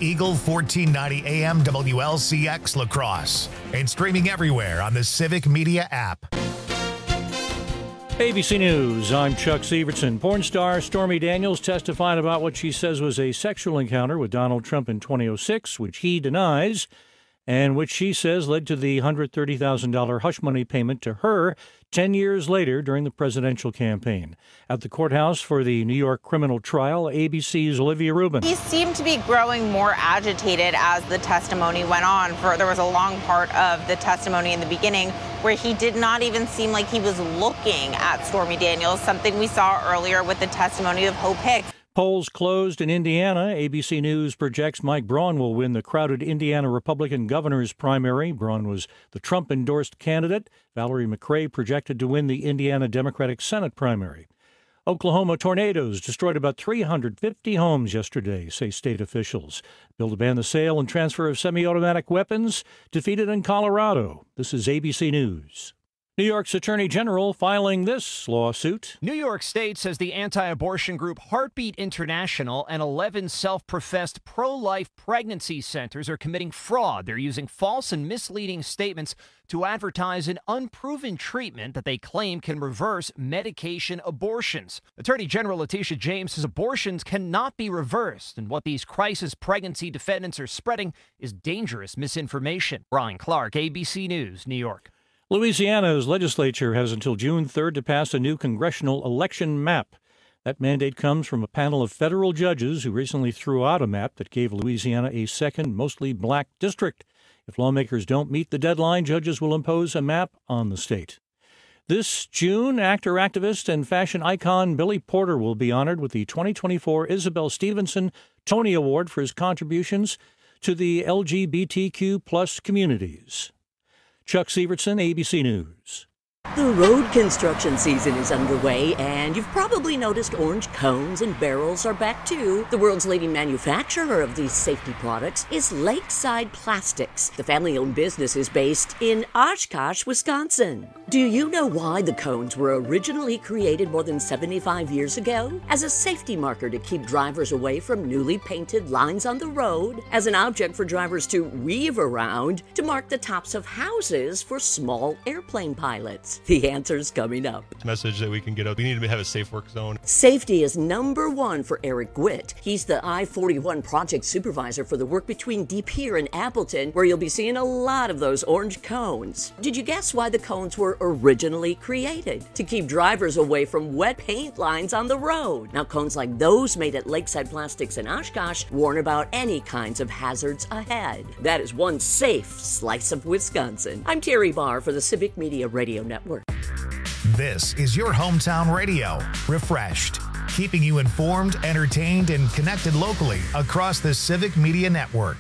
Eagle 1490 AM WLCX La Crosse and streaming everywhere on the Civic Media app. ABC News, I'm Chuck Severson. Porn star Stormy Daniels testified about what she says was a sexual encounter with Donald Trump in 2006, which he denies, and which she says led to the $130,000 hush money payment to her 10 years later during the presidential campaign. At the courthouse for the New York criminal trial, ABC's Olivia Rubin. He seemed to be growing more agitated as the testimony went on. There was a long part of the testimony in the beginning where he did not even seem like he was looking at Stormy Daniels, something we saw earlier with the testimony of Hope Hicks. Polls closed in Indiana. ABC News projects Mike Braun will win the crowded Indiana Republican governor's primary. Braun was the Trump-endorsed candidate. Valerie McRae projected to win the Indiana Democratic Senate primary. Oklahoma tornadoes destroyed about 350 homes yesterday, say state officials. Bill to ban the sale and transfer of semi-automatic weapons defeated in Colorado. This is ABC News. New York's Attorney General filing this lawsuit. New York State says the anti-abortion group Heartbeat International and 11 self-professed pro-life pregnancy centers are committing fraud. They're using false and misleading statements to advertise an unproven treatment that they claim can reverse medication abortions. Attorney General Letitia James says abortions cannot be reversed, and what these crisis pregnancy defendants are spreading is dangerous misinformation. Brian Clark, ABC News, New York. Louisiana's legislature has until June 3rd to pass a new congressional election map. That mandate comes from a panel of federal judges who recently threw out a map that gave Louisiana a second, mostly black district. If lawmakers don't meet the deadline, judges will impose a map on the state. This June, actor, activist, and fashion icon Billy Porter will be honored with the 2024 Isabel Stevenson Tony Award for his contributions to the LGBTQ plus communities. Chuck Severson, ABC News. The road construction season is underway, and you've probably noticed orange cones and barrels are back too. The world's leading manufacturer of these safety products is Lakeside Plastics. The family-owned business is based in Oshkosh, Wisconsin. Do you know why the cones were originally created more than 75 years ago? As a safety marker to keep drivers away from newly painted lines on the road, as an object for drivers to weave around, to mark the tops of houses for small airplane pilots. The answer's coming up. Message that we can get out. We need to have a safe work zone. Safety is number one for Eric Gwitt. He's the I-41 project supervisor for the work between De Pere and Appleton, where you'll be seeing a lot of those orange cones. Did you guess why the cones were originally created? To keep drivers away from wet paint lines on the road. Now, cones like those made at Lakeside Plastics in Oshkosh warn about any kinds of hazards ahead. That is one safe slice of Wisconsin. I'm Terry Barr for the Civic Media Radio Network. This is your hometown radio, refreshed, keeping you informed, entertained, and connected locally across the Civic Media Network.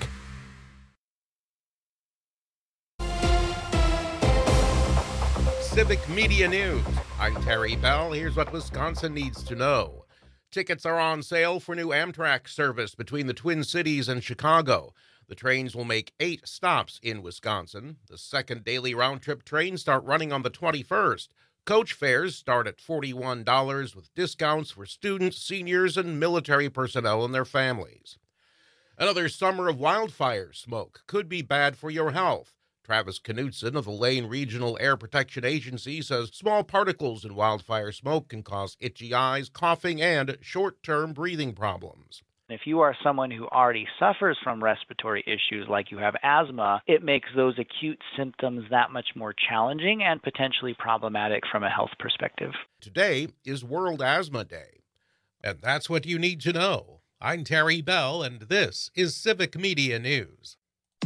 Civic Media News. I'm Terry Bell. Here's what Wisconsin needs to know. Tickets are on sale for new Amtrak service between the Twin Cities and Chicago. The trains will make 8 stops in Wisconsin. The second daily round-trip trains start running on the 21st. Coach fares start at $41 with discounts for students, seniors, and military personnel and their families. Another summer of wildfire smoke could be bad for your health. Travis Knutson of the Lane Regional Air Protection Agency says small particles in wildfire smoke can cause itchy eyes, coughing, and short-term breathing problems. If you are someone who already suffers from respiratory issues like you have asthma, it makes those acute symptoms that much more challenging and potentially problematic from a health perspective. Today is World Asthma Day, and that's what you need to know. I'm Terry Bell, and this is Civic Media News.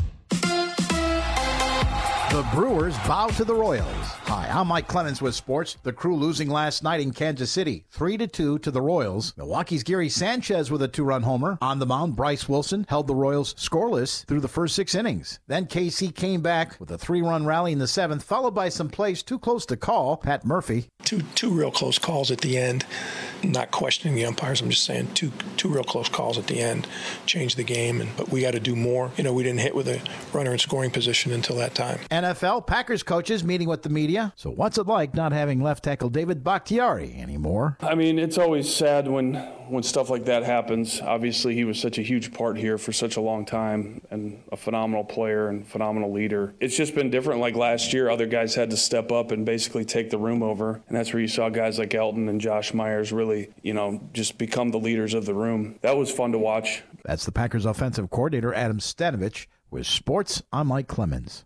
The Brewers bow to the Royals. Hi, I'm Mike Clemens with sports. The Crew losing last night in Kansas City, 3-2 to the Royals. Milwaukee's Gary Sanchez with a 2-run homer. On the mound, Bryce Wilson held the Royals scoreless through the first 6 innings. Then KC came back with a 3-run rally in the 7th, followed by some plays too close to call. Pat Murphy. Two real close calls at the end. Not questioning the umpires. I'm just saying two real close calls at the end changed the game. But we got to do more. We didn't hit with a runner in scoring position until that time. NFL Packers coaches meeting with the media media. So what's it like not having left tackle David Bakhtiari anymore? I mean, it's always sad when stuff like that happens. Obviously, he was such a huge part here for such a long time and a phenomenal player and phenomenal leader. It's just been different. Like last year, other guys had to step up and basically take the room over. And that's where you saw guys like Elton and Josh Myers really, just become the leaders of the room. That was fun to watch. That's the Packers offensive coordinator, Adam Stanovich. With sports, I'm Mike Clemens.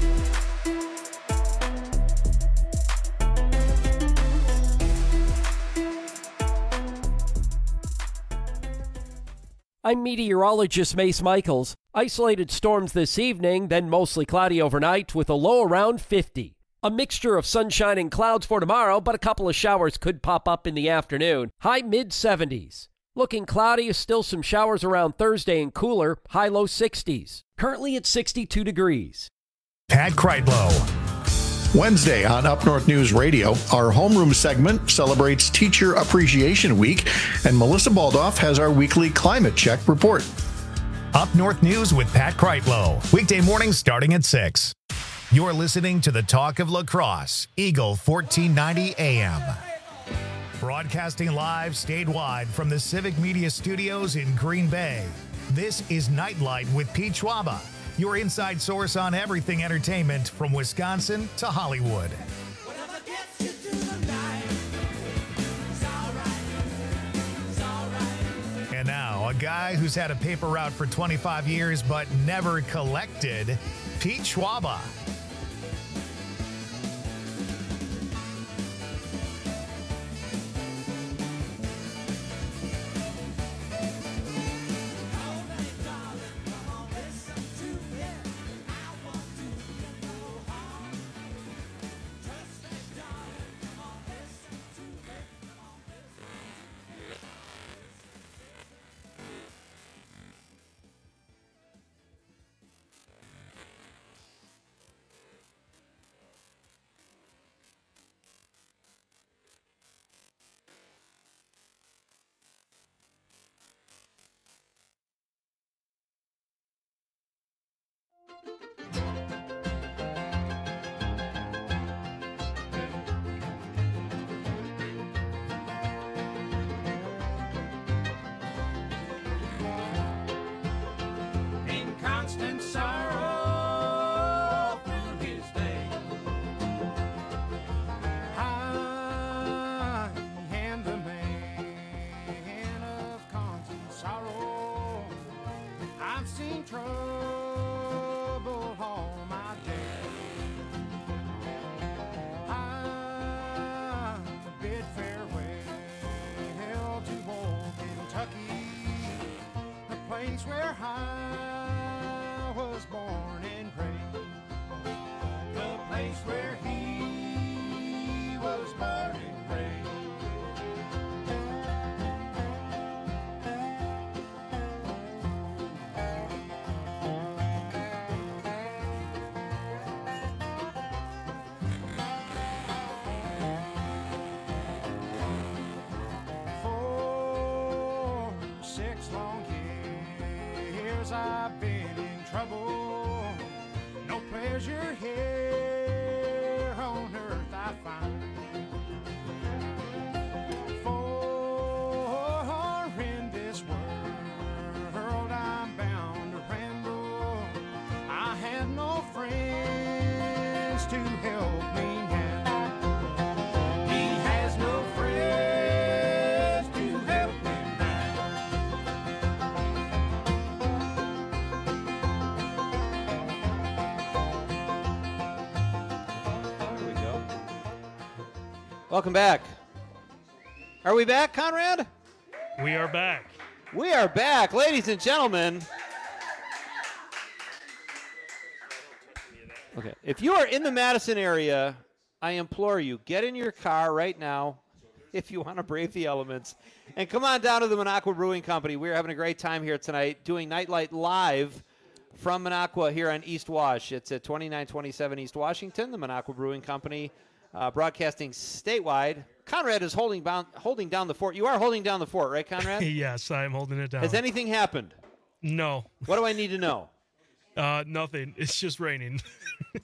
I'm meteorologist Mace Michaels. Isolated storms this evening, then mostly cloudy overnight with a low around 50. A mixture of sunshine and clouds for tomorrow, but a couple of showers could pop up in the afternoon. High mid-70s. Looking cloudy, still some showers around Thursday and cooler, high low 60s. Currently at 62 degrees. Pat Kreitlow. Wednesday on Up North News Radio, our homeroom segment celebrates Teacher Appreciation Week, and Melissa Baldoff has our weekly climate check report. Up North News with Pat Kreitlow. Weekday mornings starting at 6. You're listening to the Talk of Lacrosse, Eagle 1490 AM. Broadcasting live statewide from the Civic Media Studios in Green Bay. This is Nightlight with Pete Schwaba, your inside source on everything entertainment from Wisconsin to Hollywood. And now, a guy who's had a paper route for 25 years but never collected, Pete Schwaba. Where I was born and raised, the place where he was born and raised. For 6 long years I've been in trouble. No pleasure here on earth I find. For in this world I'm bound to ramble. I have no friends to help me now. He has no friends to help me now. Welcome back. Are we back, Conrad? We are back. We are back, ladies and gentlemen. Okay, if you are in the Madison area, I implore you, get in your car right now if you want to brave the elements, and come on down to the Minocqua Brewing Company. We're having a great time here tonight doing Nightlight live from Minocqua here on East Wash. It's at 2927 East Washington, the Minocqua Brewing Company. Broadcasting statewide. Conrad is holding down the fort. You are holding down the fort, right, Conrad? Yes, I'm holding it down. Has anything happened? No. What do I need to know? Nothing. It's just raining.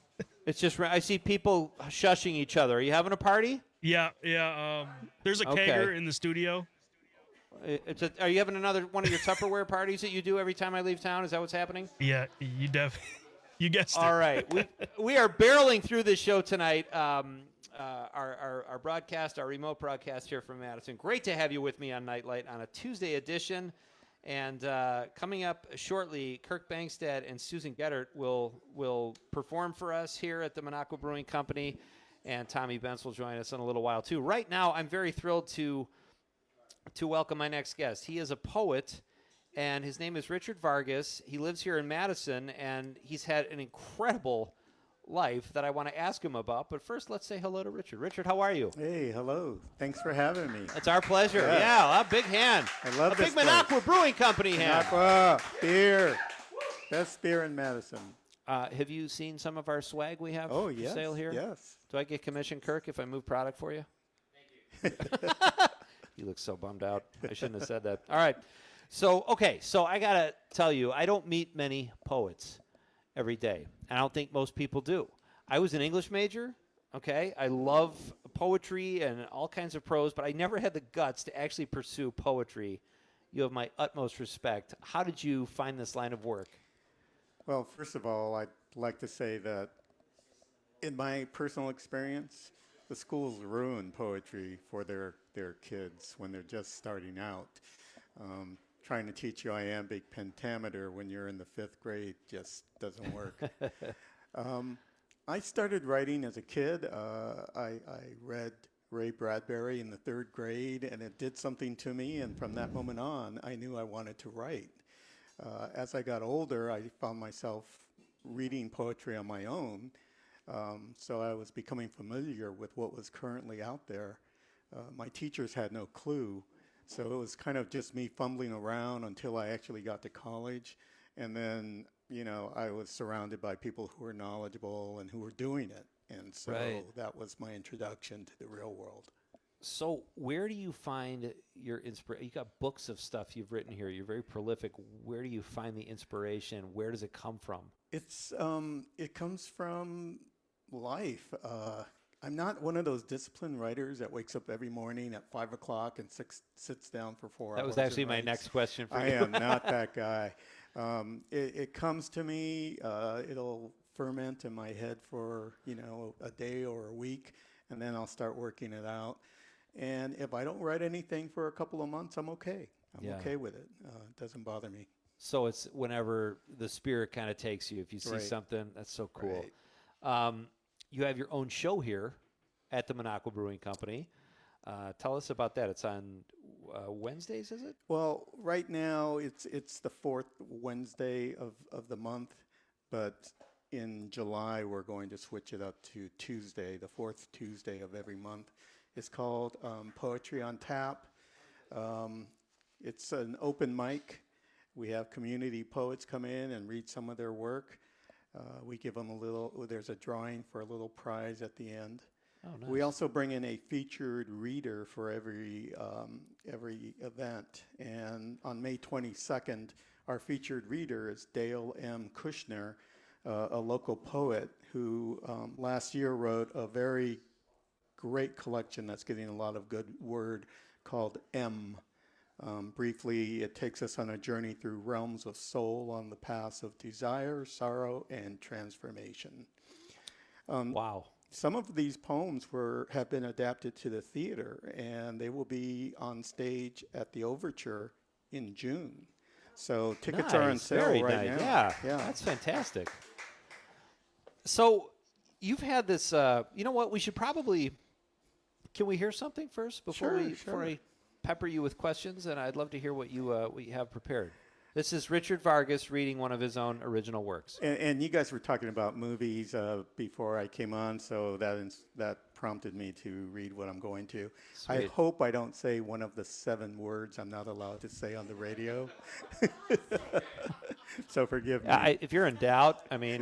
It's just I see people shushing each other. Are you having a party? Yeah. There's a kegger in the studio. Are you having another one of your Tupperware parties that you do every time I leave town? Is that what's happening? Yeah, you guessed it. All right, we are barreling through this show tonight. Our broadcast, our remote broadcast here from Madison. Great to have you with me on Nightlight on a Tuesday edition. And coming up shortly, Kirk Bangstad and Susan Gettert will perform for us here at the Minocqua Brewing Company, and Tommy Benz will join us in a little while too. Right now, I'm very thrilled to welcome my next guest. He is a poet, and his name is Richard Vargas. He lives here in Madison, and he's had an incredible life that I want to ask him about. But first, let's say hello to Richard. Richard, how are you? Hey, hello. Thanks for having me. It's our pleasure. Yeah, a big hand. I love this big Minocqua Brewing Company hand. Minocqua beer. Best beer in Madison. Have you seen some of our swag we have for sale here? Yes. Do I get commission, Kirk, if I move product for you? Thank you. You look so bummed out. I shouldn't have said that. All right. So I got to tell you, I don't meet many poets every day. And I don't think most people do. I was an English major, okay? I love poetry and all kinds of prose, but I never had the guts to actually pursue poetry. You have my utmost respect. How did you find this line of work? Well, first of all, I'd like to say that in my personal experience, the schools ruin poetry for their kids when they're just starting out. Trying to teach you iambic pentameter when you're in the 5th grade just doesn't work. I started writing as a kid. I read Ray Bradbury in the 3rd grade, and it did something to me, and from that moment on, I knew I wanted to write. As I got older, I found myself reading poetry on my own, so I was becoming familiar with what was currently out there. My teachers had no clue. So it was kind of just me fumbling around until I actually got to college. And then, I was surrounded by people who were knowledgeable and who were doing it. And so that was my introduction to the real world. So where do you find your inspiration? You got books of stuff you've written here. You're very prolific. Where do you find the inspiration? Where does it come from? It comes from life. I'm not one of those disciplined writers that wakes up every morning at 5 o'clock and sits down for 4 hours. That was actually my next question for you. I am not that guy. It comes to me. It'll ferment in my head for a day or a week, and then I'll start working it out. And if I don't write anything for a couple of months, I'm okay. I'm okay with it. It doesn't bother me. So it's whenever the spirit kind of takes you. If you see something, that's so cool. Right. You have your own show here at the Minocqua Brewing Company. Tell us about that. It's on Wednesdays, is it? Well, right now it's the 4th Wednesday of the month, but in July we're going to switch it up to Tuesday, the 4th Tuesday of every month. It's called Poetry on Tap. It's an open mic. We have community poets come in and read some of their work. We give them there's a drawing for a little prize at the end. Oh, nice. We also bring in a featured reader for every event. And on May 22nd, our featured reader is Dale M. Kushner, a local poet who last year wrote a very great collection that's getting a lot of good word called M. Briefly, it takes us on a journey through realms of soul on the paths of desire, sorrow, and transformation. Wow. Some of these poems have been adapted to the theater, and they will be on stage at the Overture in June. So tickets are on sale right now. Yeah, that's fantastic. So you've had this, you know what, we should probably, can we hear something first before I pepper you with questions? And I'd love to hear what you have prepared. This is Richard Vargas reading one of his own original works. And you guys were talking about movies before I came on, so that prompted me to read what I'm going to. Sweet. I hope I don't say one of the 7 words I'm not allowed to say on the radio. So forgive me. If you're in doubt, I mean.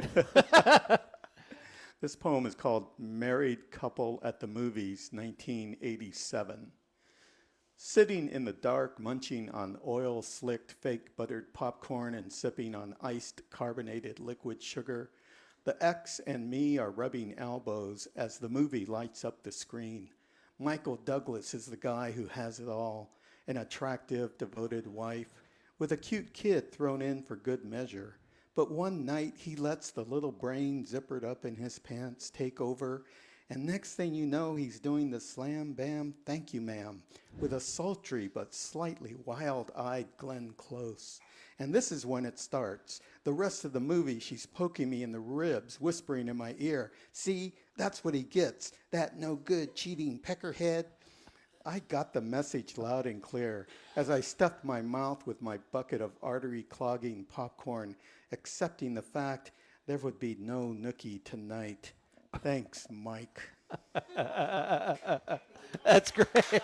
This poem is called Married Couple at the Movies, 1987. Sitting in the dark, munching on oil-slicked, fake buttered popcorn and sipping on iced carbonated liquid sugar, The X and me are rubbing elbows as the movie lights up the screen. Michael Douglas is the guy who has it all, an attractive, devoted wife with a cute kid thrown in for good measure. But one night he lets the little brain zippered up in his pants take over, and next thing you know, he's doing the slam bam thank you ma'am with a sultry but slightly wild-eyed Glenn Close. And this is when it starts. The rest of the movie, she's poking me in the ribs, whispering in my ear, "See, that's what he gets, that no good cheating peckerhead." I got the message loud and clear as I stuffed my mouth with my bucket of artery-clogging popcorn, accepting the fact there would be no nookie tonight. Thanks, Mike. That's great.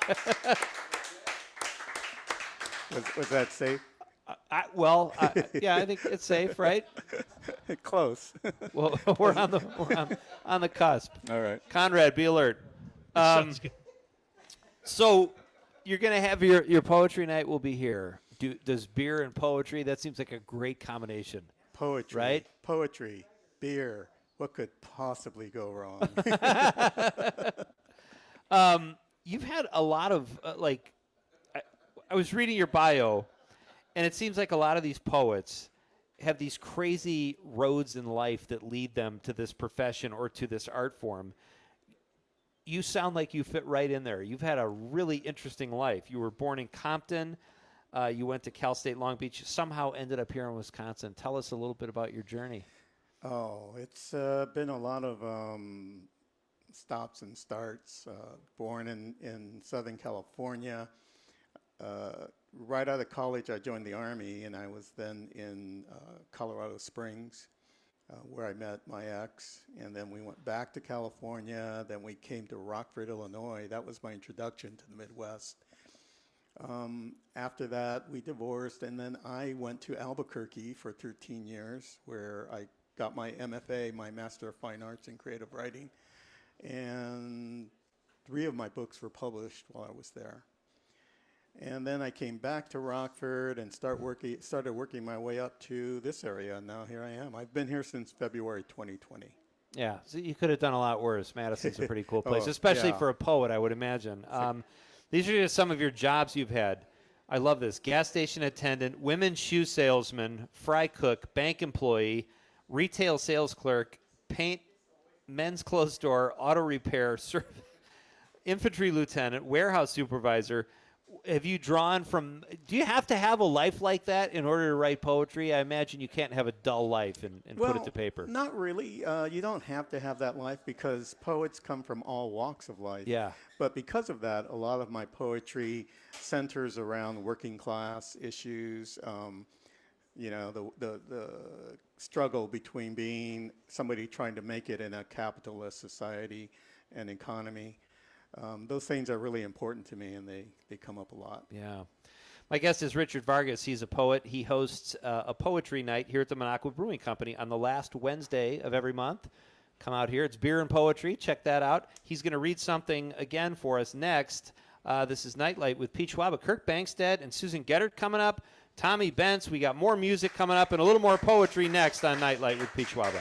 Was that safe? Yeah, I think it's safe, right? Close. Well, we're on the cusp. All right. Conrad, be alert. Sounds good. So you're going to have your poetry night will be here. Does beer and poetry, that seems like a great combination. Poetry. Right? Poetry, beer. What could possibly go wrong? You've had a lot of, I was reading your bio, and it seems like a lot of these poets have these crazy roads in life that lead them to this profession or to this art form. You sound like you fit right in there. You've had a really interesting life. You were born in Compton. You went to Cal State Long Beach, somehow ended up here in Wisconsin. Tell us a little bit about your journey. Oh, it's been a lot of stops and starts. Born in Southern California. Right out of college, I joined the Army, and I was then in Colorado Springs, where I met my ex. And then we went back to California. Then we came to Rockford, Illinois. That was my introduction to the Midwest. After that, we divorced, and then I went to Albuquerque for 13 years, where I got my MFA, my Master of Fine Arts in Creative Writing. And 3 of my books were published while I was there. And then I came back to Rockford and started working my way up to this area, and now here I am. I've been here since February 2020. Yeah, so you could have done a lot worse. Madison's a pretty cool place, especially for a poet, I would imagine. These are just some of your jobs you've had. I love this. Gas station attendant, women's shoe salesman, fry cook, bank employee, retail sales clerk, paint, men's clothes store, auto repair, infantry lieutenant, warehouse supervisor. Have you drawn from, do you have to have a life like that in order to write poetry? I imagine you can't have a dull life and put it to paper. Not really. You don't have to have that life because poets come from all walks of life. Yeah. But because of that, a lot of my poetry centers around working class issues, the struggle between being somebody trying to make it in a capitalist society and economy. Those things are really important to me, and they come up a lot. Yeah. My guest is Richard Vargas. He's a poet. He hosts a poetry night here at the Minocqua Brewing Company on the last Wednesday of every month. Come out here. It's beer and poetry. Check that out. He's going to read something again for us next. This is Nightlight with Pete Schwab, Kirk Bangstead, and Susan Geddert coming up. Tommy Bentz. We got more music coming up and a little more poetry next on Nightlight with Pete Schwab.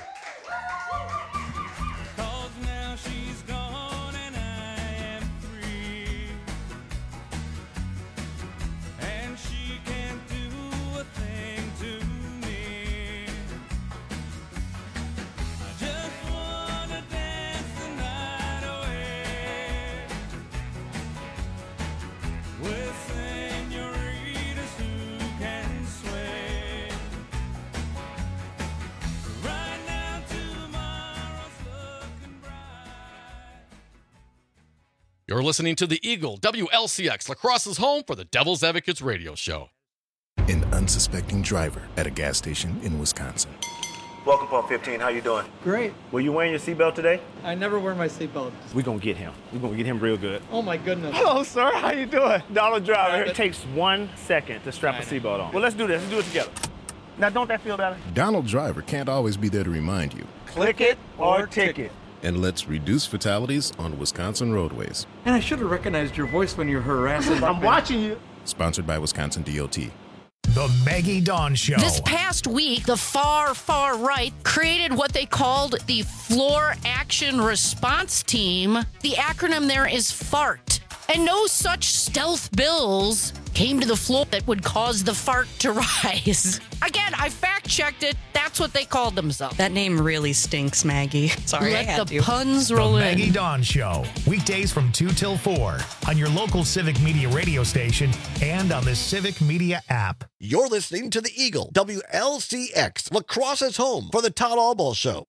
You're listening to the Eagle WLCX, La Crosse's home for the Devil's Advocates radio show. An unsuspecting driver at a gas station in Wisconsin. Welcome, Pump 15. How you doing? Great. Were you wearing your seatbelt today? I never wear my seatbelt. We're going to get him. We're going to get him real good. Oh, my goodness. Hello, sir. How you doing? Donald Driver. It takes 1 second to strap a seatbelt on. Well, let's do this. Let's do it together. Now, don't that feel better? Donald Driver can't always be there to remind you. Click it or ticket. And let's reduce fatalities on Wisconsin roadways. And I should have recognized your voice when you're harassing. I'm watching you. Sponsored by Wisconsin DOT. The Maggie Dawn Show. This past week, the far right created what they called the Floor Action Response Team. The acronym there is FART. And no such stealth bills came to the floor that would cause the fart to rise. Again, I fact-checked it. That's what they called themselves. That name really stinks, Maggie. Sorry, I had Let the to. puns roll The in. Maggie Dawn Show. Weekdays from 2 till 4 on your local Civic Media radio station and on the Civic Media app. You're listening to the Eagle, WLCX, La Crosse's home for the Todd Alball Show.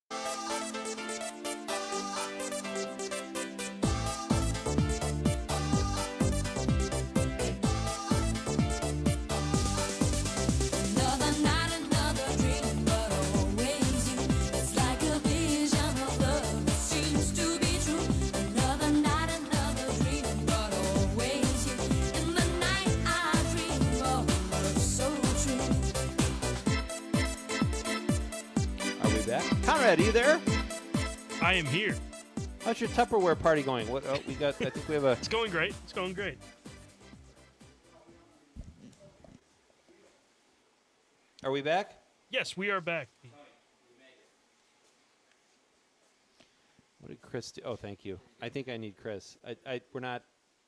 Conrad, are you there? I am here. How's your Tupperware party going? What we got? I think we have a. It's going great. It's going great. Are we back? Yes, we are back. What did Chris do? Oh, thank you. I think I need Chris. We're not.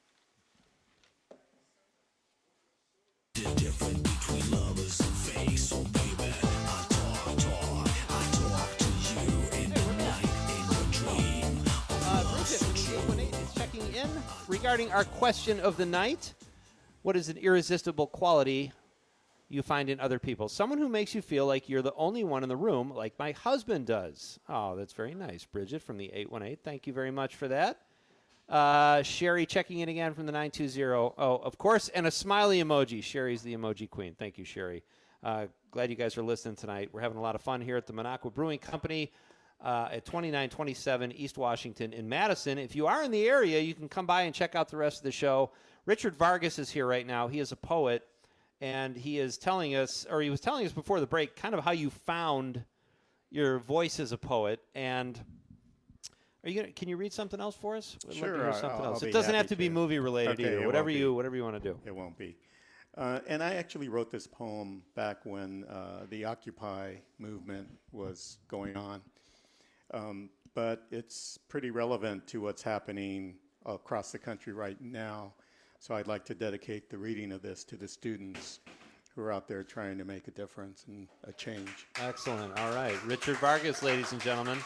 The difference between lovers and fake, so baby, I talk to you in the night, in your dream. Bridget from the 818 is checking in regarding our question of the night. What is an irresistible quality you find in other people? Someone who makes you feel like you're the only one in the room, like my husband does. Oh, that's very nice. Bridget from the 818. Thank you very much for that. Sherry checking in again from the 920. Oh, of course, and a smiley emoji. Sherry's the emoji queen. Thank you, Sherry. Glad you guys are listening tonight. We're having a lot of fun here at the Minocqua Brewing Company at 2927 East Washington in Madison. If you are in the area, you can come by and check out the rest of the show. Richard Vargas is here right now. He is a poet, and he is telling us, or he was telling us before the break, kind of how you found your voice as a poet. And are you gonna? Can you read something else for us? We'd love to Sure, hear something else. I'll It be doesn't have happy to be movie related Okay, either. it Whatever won't be. you want to do. It won't be. And I actually wrote this poem back when the Occupy movement was going on. But it's pretty relevant to what's happening across the country right now. So I'd like to dedicate the reading of this to the students who are out there trying to make a difference and a change. Excellent. All right. Richard Vargas, ladies and gentlemen.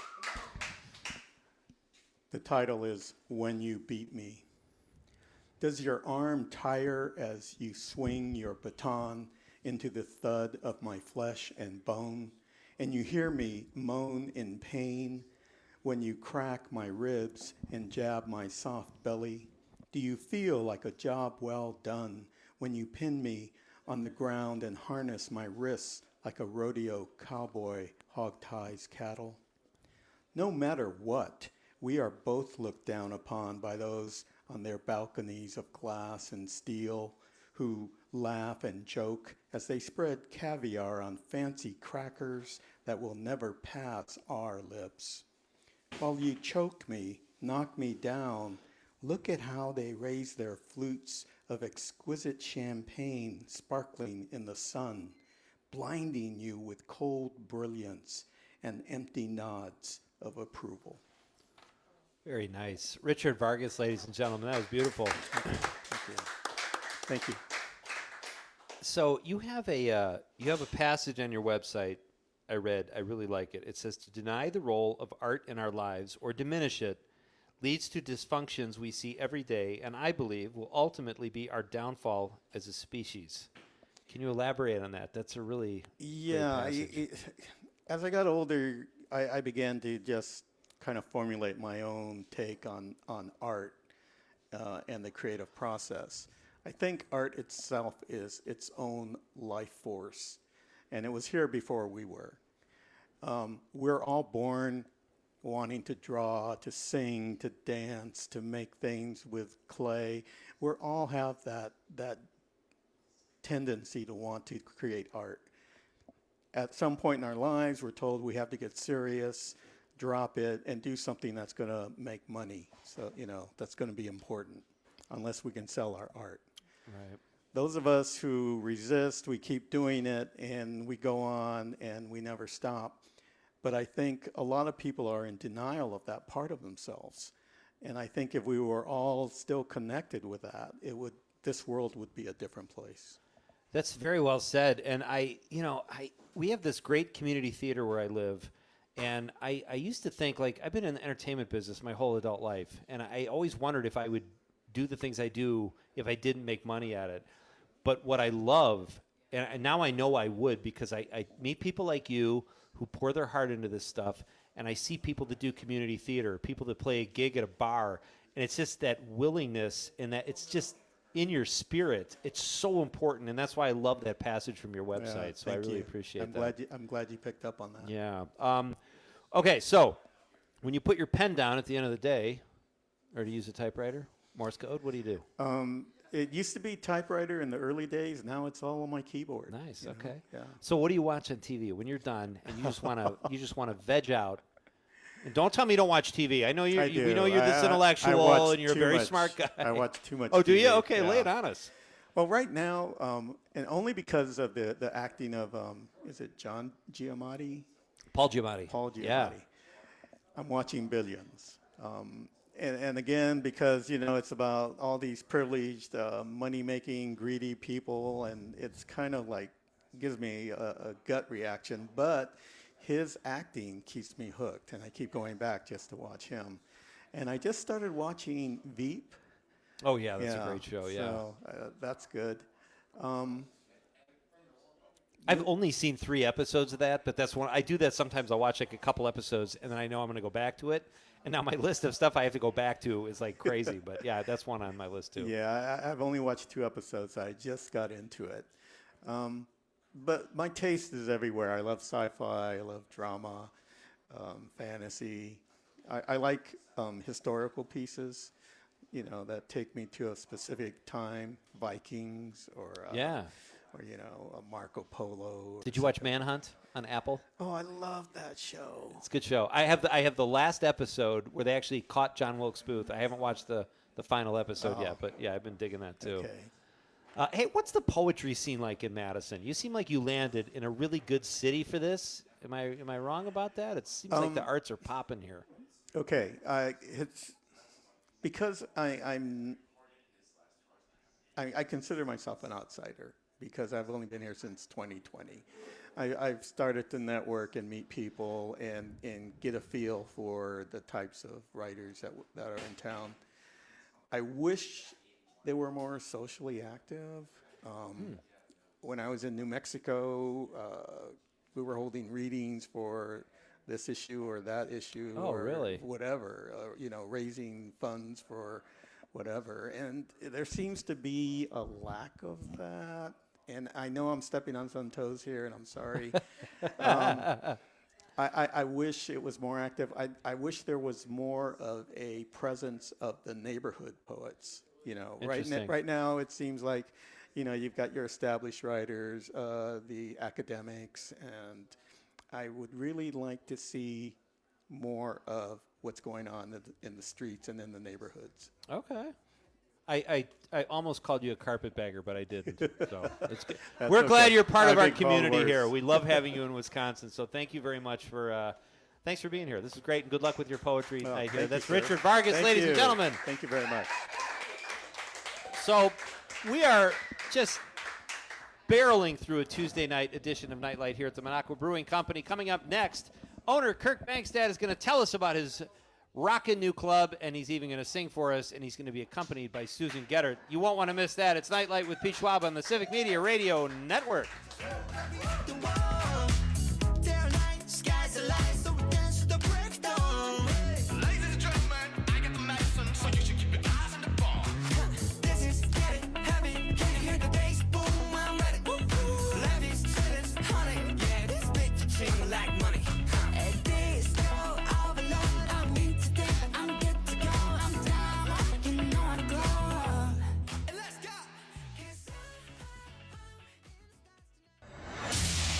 The title is When You Beat Me. Does your arm tire as you swing your baton into the thud of my flesh and bone, and you hear me moan in pain when you crack my ribs and jab my soft belly? Do you feel like a job well done when you pin me on the ground and harness my wrists like a rodeo cowboy hog ties cattle? No matter what, we are both looked down upon by those on their balconies of glass and steel who laugh and joke as they spread caviar on fancy crackers that will never pass our lips. While you choke me, knock me down, look at how they raise their flutes of exquisite champagne sparkling in the sun, blinding you with cold brilliance and empty nods of approval. Very nice. Richard Vargas, ladies and gentlemen. That was beautiful. Thank you. Thank you. So you have a passage on your website I read. I really like it. It says, to deny the role of art in our lives or diminish it leads to dysfunctions we see every day, and I believe will ultimately be our downfall as a species. Can you elaborate on that? That's a really great passage. As I got older, I began to just kind of formulate my own take on art and the creative process. I think art itself is its own life force, and it was here before we were. We're all born wanting to draw, to sing, to dance, to make things with clay. We all have that tendency to want to create art. At some point in our lives, we're told we have to get serious, drop it, and do something that's going to make money. So, that's going to be important, unless we can sell our art. Right. those of us who resist, we keep doing it, and we go on, and we never stop. But I think a lot of people are in denial of that part of themselves. And I think if we were all still connected with that, this world would be a different place. That's very well said. And we have this great community theater where I live. And I used to think, like, I've been in the entertainment business my whole adult life. And I always wondered if I would do the things I do if I didn't make money at it. But what I love, and now I know I would, because I meet people like you who pour their heart into this stuff, and I see people that do community theater, people that play a gig at a bar, and it's just that willingness and that it's just in your spirit. It's so important, and that's why I love that passage from your website. So I really appreciate that. I'm glad you picked up on that. Yeah. Okay, so when you put your pen down at the end of the day, or to use a typewriter, Morse code, what do you do? It used to be typewriter in the early days. Now it's all on my keyboard. Nice. You know? Okay. Yeah. So what do you watch on TV when you're done and you just want to veg out? And don't tell me you don't watch TV. I know you. We know you're this intellectual and you're a very smart guy. I watch too much. Oh, do you? TV. Okay, lay it on us. Well, right now, and only because of the acting of is it John Giamatti? Paul Giamatti. Paul Giamatti. Yeah. I'm watching Billions. And again, because, it's about all these privileged, money-making, greedy people, and it's kind of like gives me a gut reaction. But his acting keeps me hooked, and I keep going back just to watch him. And I just started watching Veep. Oh, yeah, that's a great show, yeah. So that's good. I've only seen 3 episodes of that, but that's one. I do that sometimes. I'll watch like a couple episodes, and then I know I'm going to go back to it. And now my list of stuff I have to go back to is like crazy. But yeah, that's one on my list too. Yeah, I've only watched 2 episodes. I just got into it. But my taste is everywhere. I love sci-fi. I love drama, fantasy. I like historical pieces, that take me to a specific time, Vikings or Marco Polo. Did you watch Manhunt on Apple? Oh, I love that show. It's a good show. I have the last episode where they actually caught John Wilkes Booth. I haven't watched the final episode yet, but yeah, I've been digging that too. Okay. Hey, what's the poetry scene like in Madison? You seem like you landed in a really good city for this. Am I wrong about that? It seems like the arts are popping here. Okay, it's because I consider myself an outsider because I've only been here since 2020. I've started to network and meet people and get a feel for the types of writers that are in town. I wish they were more socially active. When I was in New Mexico, we were holding readings for this issue or that issue or really? Whatever, raising funds for whatever. And there seems to be a lack of that. And I know I'm stepping on some toes here, and I'm sorry. I wish it was more active. I wish there was more of a presence of the neighborhood poets. Right now it seems like, you've got your established writers, the academics, and I would really like to see more of what's going on in the streets and in the neighborhoods. Okay. I almost called you a carpetbagger, but I didn't. So it's good. We're glad you're part of our community here. We love having you in Wisconsin. So thank you very much for thanks for being here. This is great, and good luck with your poetry night here. That's Richard Vargas, ladies and gentlemen. Thank you very much. So we are just barreling through a Tuesday night edition of Nightlight here at the Minocqua Brewing Company. Coming up next, owner Kirk Bangstad is going to tell us about his rockin' new club, and he's even going to sing for us, and he's going to be accompanied by Susan Gettert. You won't want to miss that. It's Nightlight with Pete Schwab on the Civic Media Radio Network.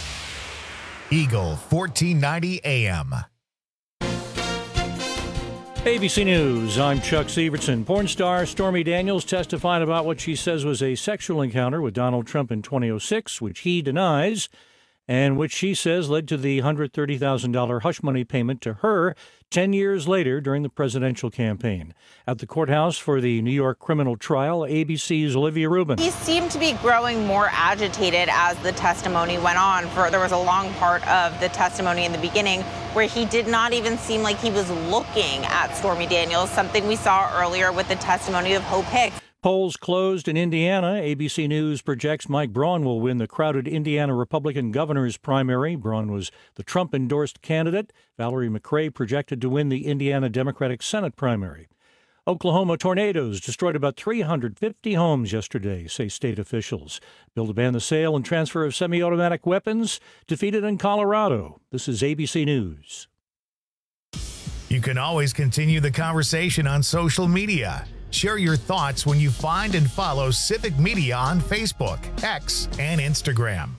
Eagle 1490 AM. ABC News, I'm Chuck Severson. Porn star Stormy Daniels testified about what she says was a sexual encounter with Donald Trump in 2006, which he denies, and which she says led to the $130,000 hush money payment to her 10 years later during the presidential campaign. At the courthouse for the New York criminal trial, ABC's Olivia Rubin. He seemed to be growing more agitated as the testimony went on. There was a long part of the testimony in the beginning where he did not even seem like he was looking at Stormy Daniels, something we saw earlier with the testimony of Hope Hicks. Polls closed in Indiana. ABC News projects Mike Braun will win the crowded Indiana Republican governor's primary. Braun was the Trump-endorsed candidate. Valerie McRae projected to win the Indiana Democratic Senate primary. Oklahoma tornadoes destroyed about 350 homes yesterday, say state officials. Bill to ban the sale and transfer of semi-automatic weapons defeated in Colorado. This is ABC News. You can always continue the conversation on social media. Share your thoughts when you find and follow Civic Media on Facebook, X, and Instagram.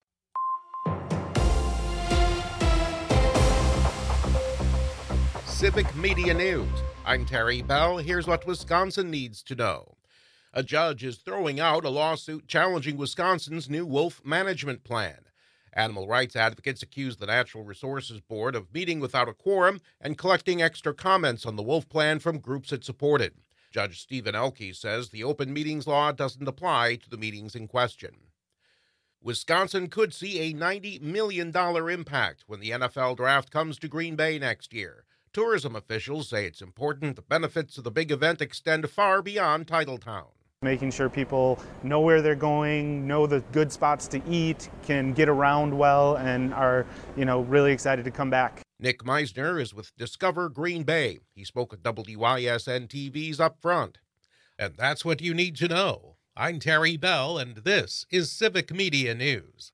Civic Media News. I'm Terry Bell. Here's what Wisconsin needs to know. A judge is throwing out a lawsuit challenging Wisconsin's new wolf management plan. Animal rights advocates accuse the Natural Resources Board of meeting without a quorum and collecting extra comments on the wolf plan from groups it supported. Judge Stephen Elke says the open meetings law doesn't apply to the meetings in question. Wisconsin could see a $90 million impact when the NFL draft comes to Green Bay next year. Tourism officials say it's important the benefits of the big event extend far beyond Titletown. Making sure people know where they're going, know the good spots to eat, can get around well, and are, really excited to come back. Nick Meisner is with Discover Green Bay. He spoke at WYSN TV's Up Front. And that's what you need to know. I'm Terry Bell, and this is Civic Media News.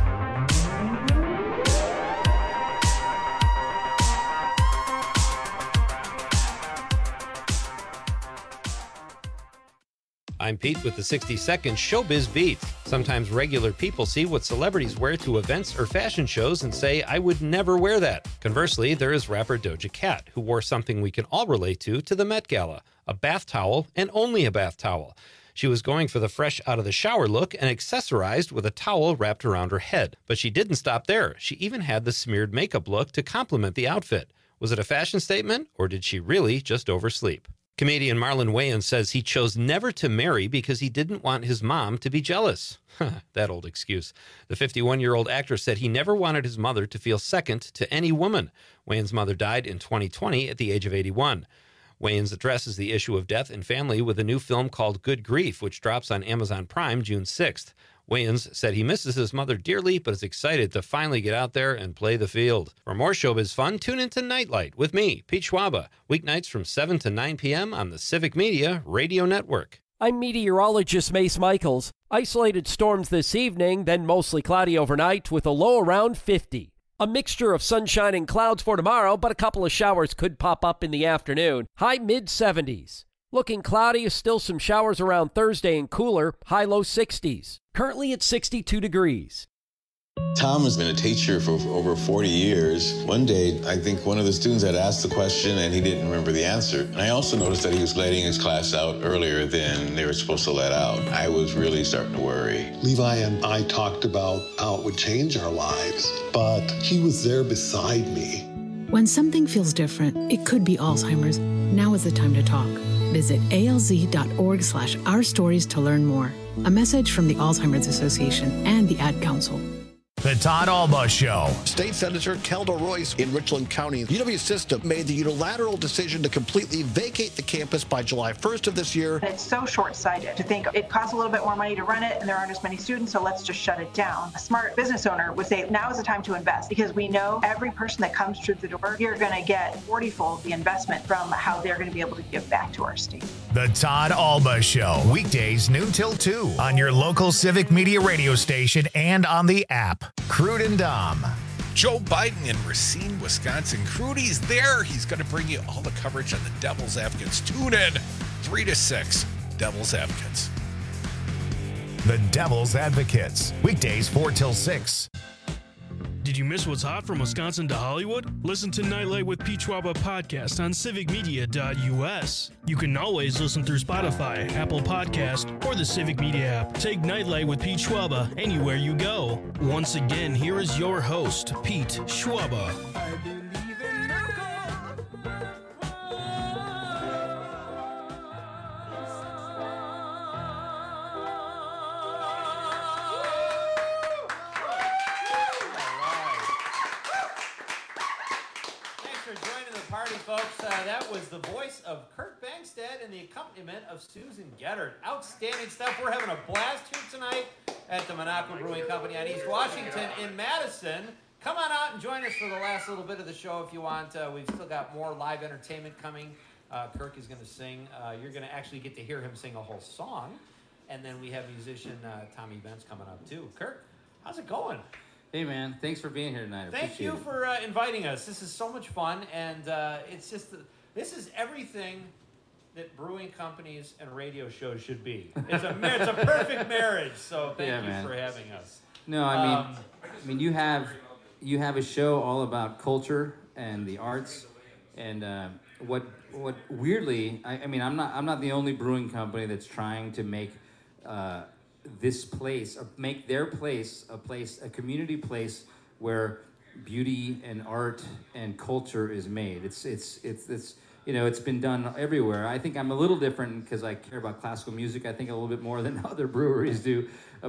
I'm Pete with the 60-second Showbiz Beat. Sometimes regular people see what celebrities wear to events or fashion shows and say, I would never wear that. Conversely, there is rapper Doja Cat, who wore something we can all relate to the Met Gala, a bath towel and only a bath towel. She was going for the fresh out of the shower look and accessorized with a towel wrapped around her head. But she didn't stop there. She even had the smeared makeup look to complement the outfit. Was it a fashion statement, or did she really just oversleep? Comedian Marlon Wayans says he chose never to marry because he didn't want his mom to be jealous. That old excuse. The 51-year-old actor said he never wanted his mother to feel second to any woman. Wayans' mother died in 2020 at the age of 81. Wayans addresses the issue of death and family with a new film called Good Grief, which drops on Amazon Prime June 6th. Wayans said he misses his mother dearly, but is excited to finally get out there and play the field. For more showbiz fun, tune into Nightlight with me, Pete Schwaba, weeknights from 7 to 9 p.m. on the Civic Media Radio Network. I'm meteorologist Mace Michaels. Isolated storms this evening, then mostly cloudy overnight with a low around 50. A mixture of sunshine and clouds for tomorrow, but a couple of showers could pop up in the afternoon. High mid-70s. Looking cloudy, still some showers around Thursday and cooler, high low 60s. Currently at 62 degrees. Tom has been a teacher for over 40 years. One day, I think one of the students had asked the question and he didn't remember the answer. And I also noticed that he was letting his class out earlier than they were supposed to let out. I was really starting to worry. Levi and I talked about how it would change our lives, but he was there beside me. When something feels different, it could be Alzheimer's. Now is the time to talk. Visit alz.org/ourstories to learn more. A message from the Alzheimer's Association and the Ad Council. The Todd Alba Show. State Senator Kelda Royce in Richland County. UW System made the unilateral decision to completely vacate the campus by July 1st of this year. It's so short-sighted to think it costs a little bit more money to run it and there aren't as many students, so let's just shut it down. A smart business owner would say now is the time to invest because we know every person that comes through the door, you're going to get 40-fold the investment from how they're going to be able to give back to our state. The Todd Alba Show. Weekdays noon till 2 on your local Civic Media radio station and on the app. Crude and Dom. Joe Biden in Racine, Wisconsin. Crudy's there. He's going to bring you all the coverage on the Devil's Advocates. Tune in 3 to 6. Devil's Advocates. The Devil's Advocates. Weekdays 4 till 6. Did you miss what's hot from Wisconsin to Hollywood? Listen to Nightlight with Pete Schwaba podcast on civicmedia.us. You can always listen through Spotify, Apple Podcast, or the Civic Media app. Take Nightlight with Pete Schwaba anywhere you go. Once again, here is your host, Pete Schwaba. That was the voice of Kurt Bangstead and the accompaniment of Susan Geddard. Outstanding stuff. We're having a blast here tonight at the Minocqua Brewing Company on East Washington in Madison. Come on out and join us for the last little bit of the show if you want. We've still got more live entertainment coming. Kirk is going to sing. You're going to actually get to hear him sing a whole song. And then we have musician Tommy Benz coming up too. Kirk, how's it going? Hey man, thanks for being here tonight. Thank you for inviting us. This is so much fun, and it's just this is everything that brewing companies and radio shows should be. It's a perfect marriage. So thank you for having us. No, I mean you have a show all about culture and the arts, and what weirdly, I'm not the only brewing company that's trying to make this place, or make their place a community place where beauty and art and culture is made. It's it's been done everywhere. I think I'm a little different because I care about classical music. I think a little bit more than other breweries do.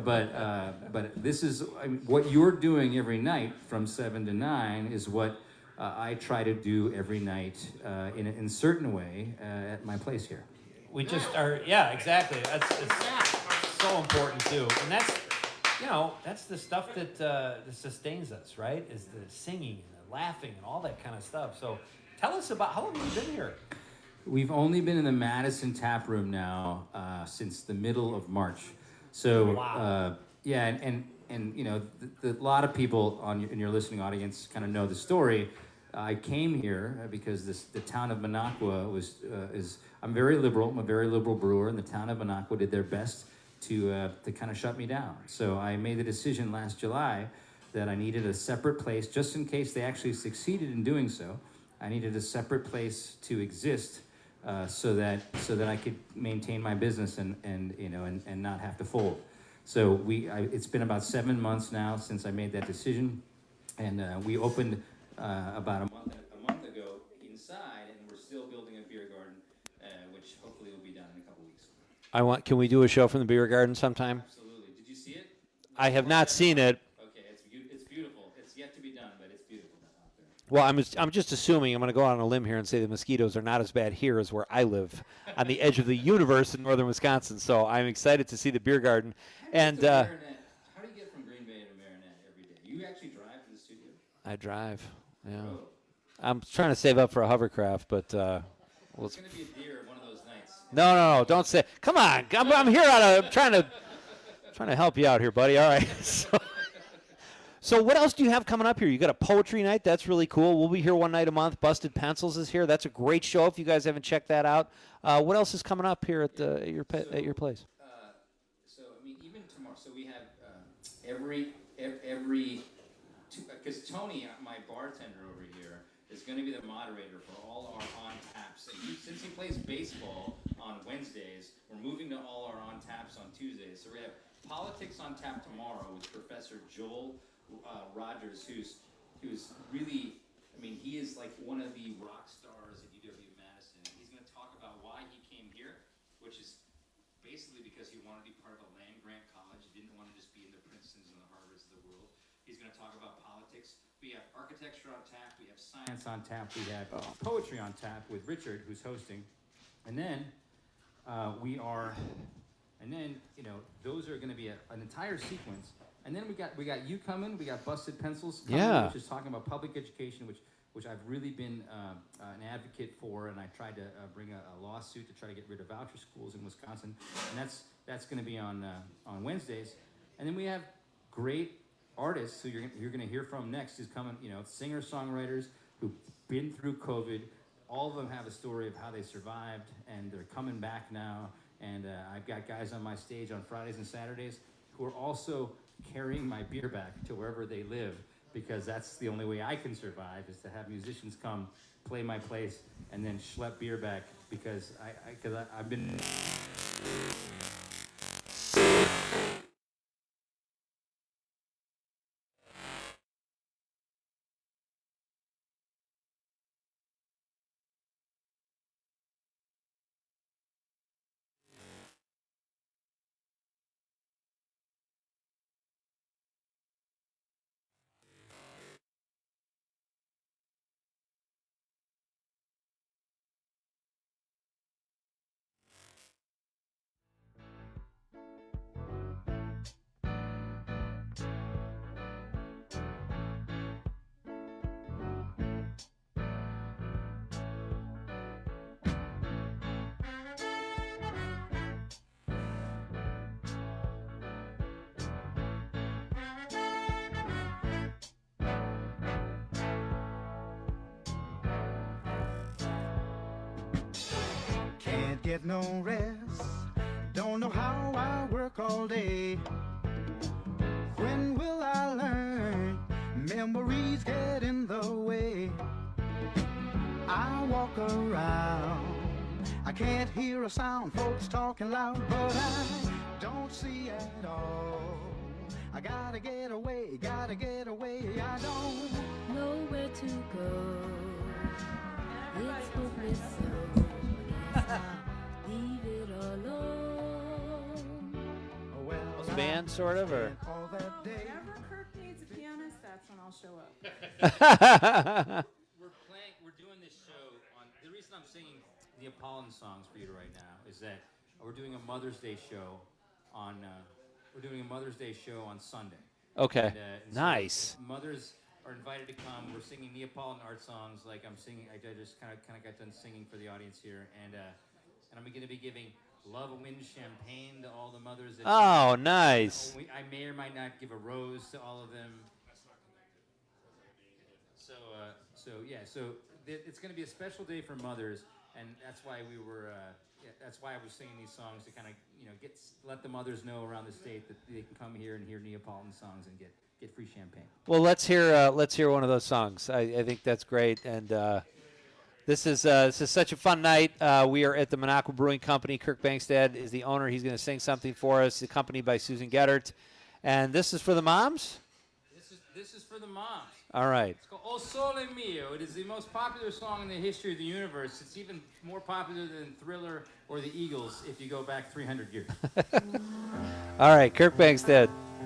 But this is what you're doing every night from 7 to 9 is what I try to do every night in a certain way at my place here. We just are, yeah, exactly. It's so important too, and that's the stuff that sustains us, right? Is the singing and the laughing and all that kind of stuff. So tell us about how long have you been here? We've only been in the Madison tap room now since the middle of March. So wow. And a lot of people in your listening audience kind of know the story. I came here because the town of Minocqua is I'm very liberal. I'm a very liberal brewer, and the town of Minocqua did their best to kind of shut me down. So I made the decision last July that I needed a separate place, just in case they actually succeeded in doing so. I needed a separate place to exist so that I could maintain my business and not have to fold. So it's been about 7 months now since I made that decision, and we opened about a month ago inside, and we're still building a beer garden, which hopefully will be done in a couple weeks. Can we do a show from the beer garden sometime? Absolutely. Did you see it? I have not seen it. Okay, it's beautiful. It's yet to be done, but it's beautiful out there. Well, I'm just assuming, I'm going to go out on a limb here and say the mosquitoes are not as bad here as where I live, on the edge of the universe in northern Wisconsin. So I'm excited to see the beer garden. How do you get from Green Bay to Marinette every day? You actually drive to the studio? I drive, yeah. Oh. I'm trying to save up for a hovercraft, but it's going to be a deer one of those nights. No, don't say. Come on, I'm here trying to help you out here, buddy. All right. So what else do you have coming up here? You got a poetry night. That's really cool. We'll be here one night a month. Busted Pencils is here. That's a great show. If you guys haven't checked that out, what else is coming up here at your place? Even tomorrow. So we have because Tony, my bartender over here, is going to be the moderator for all our on taps. And since he plays baseball on Wednesdays, we're moving to all our on taps on Tuesdays. So we have Politics on Tap tomorrow with Professor Joel Rogers, who's really, he is like one of the rock stars at UW-Madison. He's going to talk about why he came here, which is basically because he wanted to be part of a land-grant college. He didn't want to just be in the Princetons and the Harvards of the world. He's going to talk about politics. We have architecture on tap. We have science on tap. We have poetry on tap with Richard, who's hosting. And then those are going to be an entire sequence. And then we got you coming. We got Busted Pencils coming, which is talking about public education, which I've really been an advocate for, and I tried to bring a lawsuit to try to get rid of voucher schools in Wisconsin, and that's going to be on Wednesdays. And then we have great artists who you're going to hear from next is coming. Singer-songwriters who've been through COVID. All of them have a story of how they survived, and they're coming back now. And I've got guys on my stage on Fridays and Saturdays who are also carrying my beer back to wherever they live because that's the only way I can survive, is to have musicians come play my place and then schlep beer back, because I've been... Can't get no rest, don't know how I work all day. When will I learn? Memories get in the way. I walk around, I can't hear a sound, folks talking loud, but I don't see at all. I gotta get away, I don't know where to go. It's hopeless, so leave it alone. A band, sort of, or? Whenever Kirk needs a pianist, that's when I'll show up. We're doing this show on, the reason I'm singing the Apollon songs for you right now is that we're doing a Mother's Day show on, Sunday. Okay. And Nice. So mothers are invited to come. We're singing Neapolitan art songs, like I'm singing. I just kind of got done singing for the audience here, and I'm going to be giving love and wind champagne to all the mothers. That Nice. I may or might not give a rose to all of them. So it's going to be a special day for mothers, and that's why that's why I was singing these songs, to kind of let the mothers know around the state that they can come here and hear Neapolitan songs and get free champagne. Well, let's hear one of those songs. I think that's great, and this is such a fun night. We are at the Minocqua Brewing Company. Kirk Bangstad is the owner. He's going to sing something for us, accompanied by Susan Geddert. And this is for the moms? This is for the moms. All right. It's called O Sole Mio. It is the most popular song in the history of the universe. It's even more popular than Thriller or the Eagles if you go back 300 years. All right, Kirk Bangstad.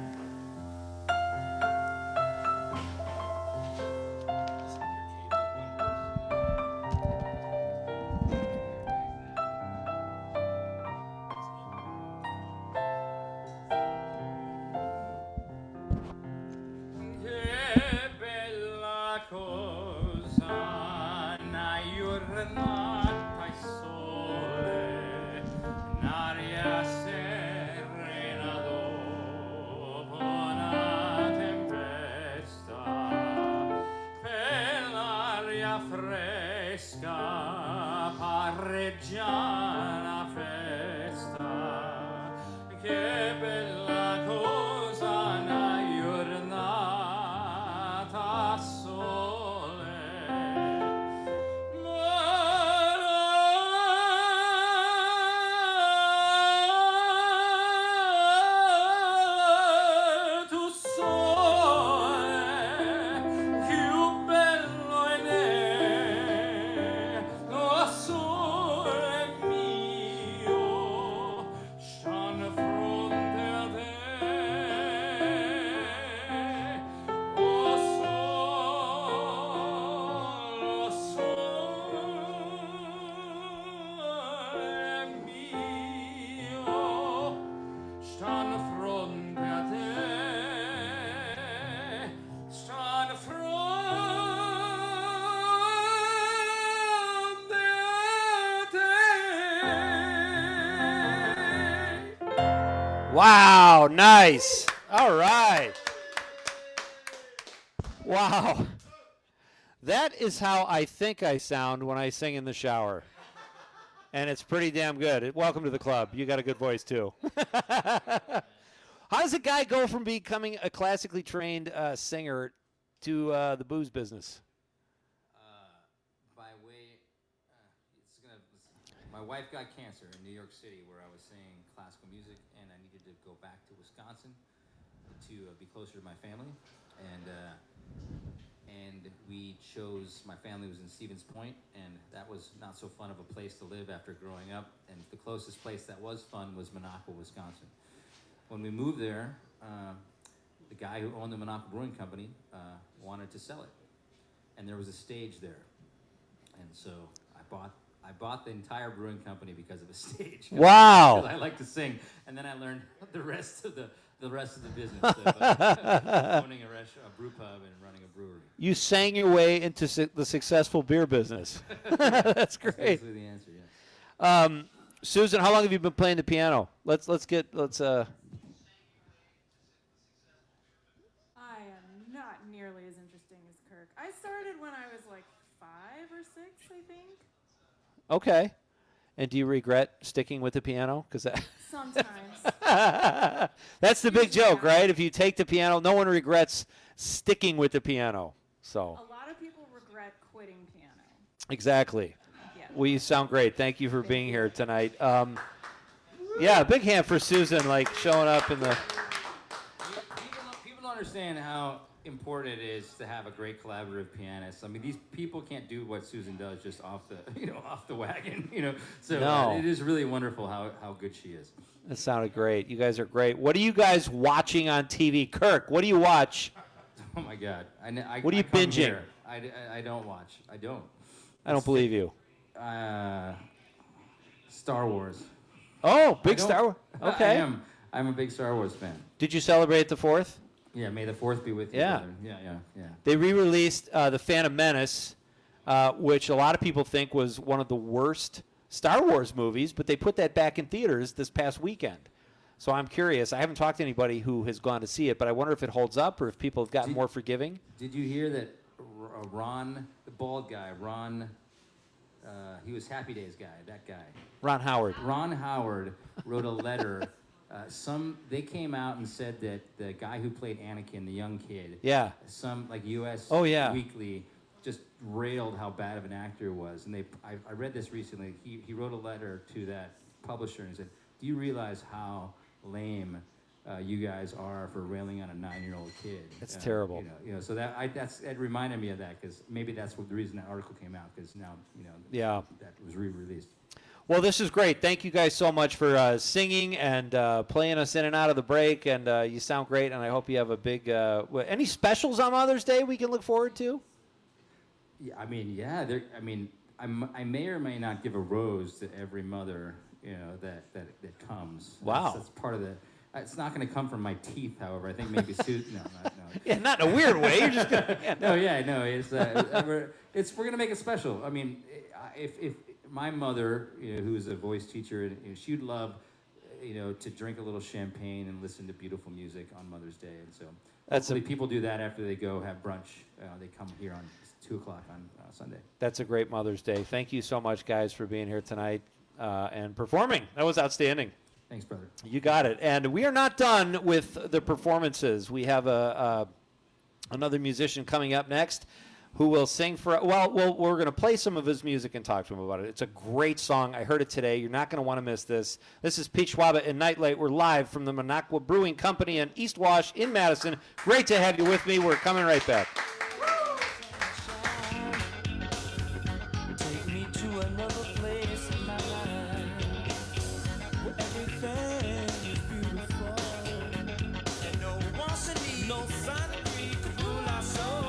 Wow, nice. All right. Wow. That is how I think I sound when I sing in the shower. And it's pretty damn good. Welcome to the club. You got a good voice, too. How does a guy go from becoming a classically trained singer to the booze business? By way, my wife got cancer in New York City, where I was singing classical music, and I needed to go back to Wisconsin to be closer to my family, and we chose. My family was in Stevens Point, and that was not so fun of a place to live after growing up. And the closest place that was fun was Minocqua, Wisconsin. When we moved there, the guy who owned the Minocqua Brewing Company wanted to sell it, and there was a stage there, and so I bought the entire brewing company because of a stage. Wow! Because I like to sing, and then I learned the rest of the business of owning a brew pub and running a brewery. You sang your way into the successful beer business. That's great. That's basically the answer. Yeah. Susan, how long have you been playing the piano? Let's. I am not nearly as interesting as Kirk. I started when I was like 5 or 6, I think. Okay. And do you regret sticking with the piano? Sometimes. That's the big joke, right? If you take the piano, no one regrets sticking with the piano. So. A lot of people regret quitting piano. Exactly. Yeah. Well, you sound great. Thank you for being here tonight. Yeah, big hand for Susan, like showing up in the. People don't understand how important it is to have a great collaborative pianist. I mean, these people can't do what Susan does just off the wagon, So No. it is really wonderful how good she is. That sounded great. You guys are great. What are you guys watching on TV? Kirk, what do you watch? Oh my God! What are you come binging? here. I don't watch. I don't. I don't believe you. Star Wars. Oh, big Star Wars. Okay. I'm a big Star Wars fan. Did you celebrate the 4th? Yeah, may the 4th be with you. Yeah. Brother. Yeah. They re-released The Phantom Menace, which a lot of people think was one of the worst Star Wars movies, but they put that back in theaters this past weekend. So I'm curious. I haven't talked to anybody who has gone to see it, but I wonder if it holds up or if people have gotten more forgiving. Did you hear that Ron, the bald guy, he was Happy Days guy, that guy. Ron Howard. Ron Howard wrote a letter. They came out and said that the guy who played Anakin, the young kid, some like U.S. Weekly just railed how bad of an actor he was. And I read this recently. He wrote a letter to that publisher and he said, "Do you realize how lame you guys are for railing on a 9-year-old kid?" That's terrible. So that reminded me of that because maybe that's the reason that article came out because now that was re-released. Well, this is great. Thank you guys so much for singing and playing us in and out of the break. And you sound great. And I hope you have a big. Any specials on Mother's Day we can look forward to? Yeah, I mean, I may or may not give a rose to every mother, that comes. Wow. That's part of the. It's not going to come from my teeth, however. I think maybe Susan. No. Yeah, not in a weird way. You're just gonna. It's we're going to make it special. I mean, if my mother, who's a voice teacher, she'd love, to drink a little champagne and listen to beautiful music on Mother's Day, and so hopefully people do that after they go have brunch. They come here on 2:00 on Sunday. That's a great Mother's Day. Thank you so much, guys, for being here tonight and performing. That was outstanding. Thanks, brother. You got it. And we are not done with the performances. We have another musician coming up next who will sing for, we're going to play some of his music and talk to him about it. It's a great song. I heard it today. You're not going to want to miss this. This is Pete Schwaba and Nightlight. We're live from the Minocqua Brewing Company in East Wash in Madison. Great to have you with me. We're coming right back. Take me to another place in my life where everything is beautiful and no wants to need no sun and breeze to rule our soul.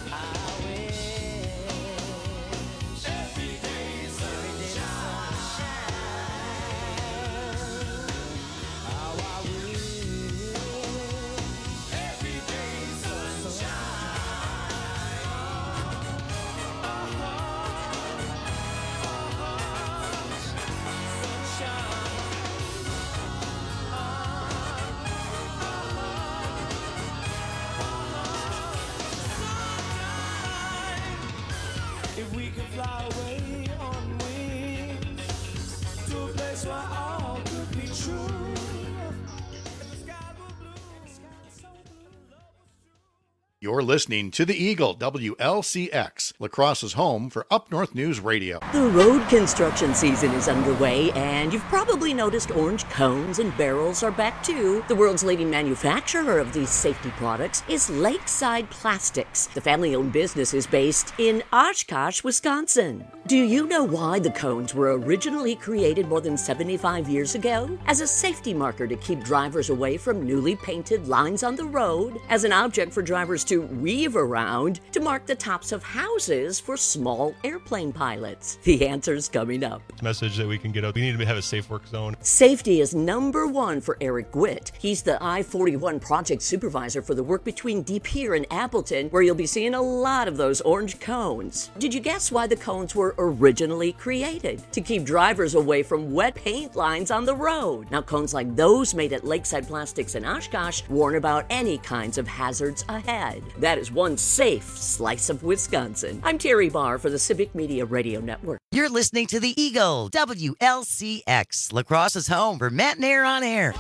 If we could fly away on wings to a place where all could be true. You're listening to the Eagle, WLCX, La Crosse's home for Up North News Radio. The road construction season is underway, and you've probably noticed orange cones and barrels are back too. The world's leading manufacturer of these safety products is Lakeside Plastics. The family-owned business is based in Oshkosh, Wisconsin. Do you know why the cones were originally created more than 75 years ago? As a safety marker to keep drivers away from newly painted lines on the road, as an object for drivers to weave around, to mark the tops of houses for small airplane pilots. The answer's coming up. Message that we can get out. We need to have a safe work zone. Safety is number one for Eric Gwitt. He's the I-41 project supervisor for the work between De Pere and Appleton, where you'll be seeing a lot of those orange cones. Did you guess why the cones were originally created? To keep drivers away from wet paint lines on the road. Now, cones like those made at Lakeside Plastics in Oshkosh warn about any kinds of hazards ahead. That is one safe slice of Wisconsin. I'm Terry Barr for the Civic Media Radio Network. You're listening to the Eagle, WLCX, La Crosse's home for Matt and Air on Air.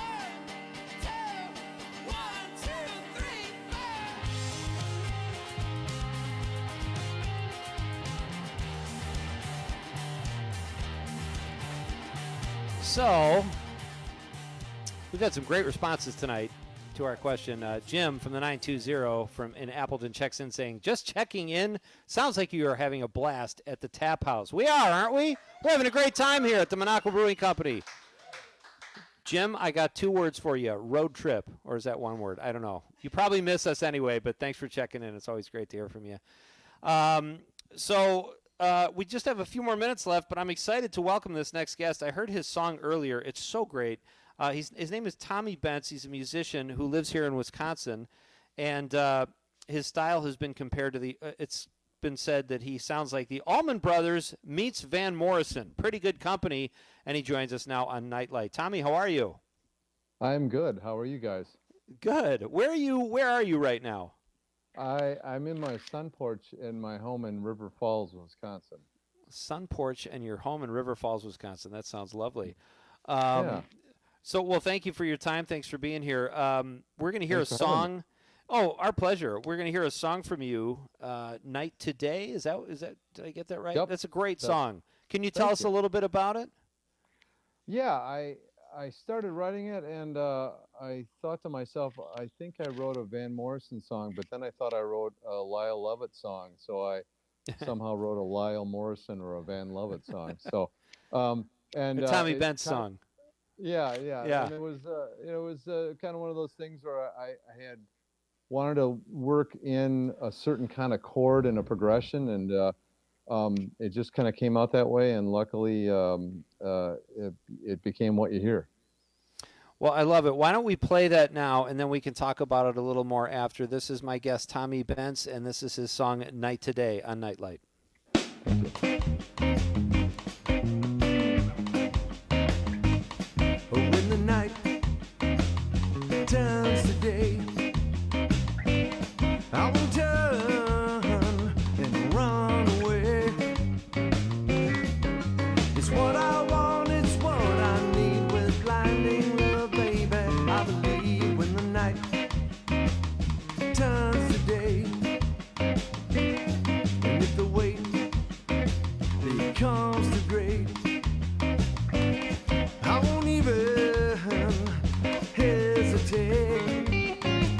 So, we've had some great responses tonight to our question. Jim from the 920 in Appleton checks in saying, just checking in. Sounds like you are having a blast at the Tap House. We are, aren't we? We're having a great time here at the Minocqua Brewing Company. Jim, I got 2 words for you. Road trip. Or is that 1 word? I don't know. You probably miss us anyway, but thanks for checking in. It's always great to hear from you. We just have a few more minutes left, but I'm excited to welcome this next guest. I heard his song earlier. It's so great. His name is Tommy Bentz. He's a musician who lives here in Wisconsin, and his style has been compared to it's been said that he sounds like the Allman Brothers meets Van Morrison. Pretty good company, and he joins us now on Nightlight. Tommy, how are you? I'm good. How are you guys? Good. Where are you right now? I'm in my sun porch in my home in River Falls, Wisconsin. Sun porch and your home in River Falls, Wisconsin. That sounds lovely. Yeah. So, well, thank you for your time. Thanks for being here. We're going to hear a song. Oh, our pleasure. We're going to hear a song from you, Night Today. Is that? Did I get that right? Yep. That's a great song. Can you tell us a little bit about it? Yeah, I started writing it, and I thought to myself, I think I wrote a Van Morrison song, but then I thought I wrote a Lyle Lovett song, so I somehow wrote a Lyle Morrison or a Van Lovett song. So, and a Tommy Bentz song. Yeah. And it was kind of one of those things where I had wanted to work in a certain kind of chord and a progression, and it just kind of came out that way, and luckily it became what you hear. Well, I love it. Why don't we play that now, and then we can talk about it a little more after. This is my guest, Tommy Bentz, and this is his song, Night Today, on Nightlight. When the night turns to day, I will turn and run away. It's what I want, it's what I need with blinding love, baby. I believe when the night turns to day, and if the wait becomes too great, I won't even hesitate.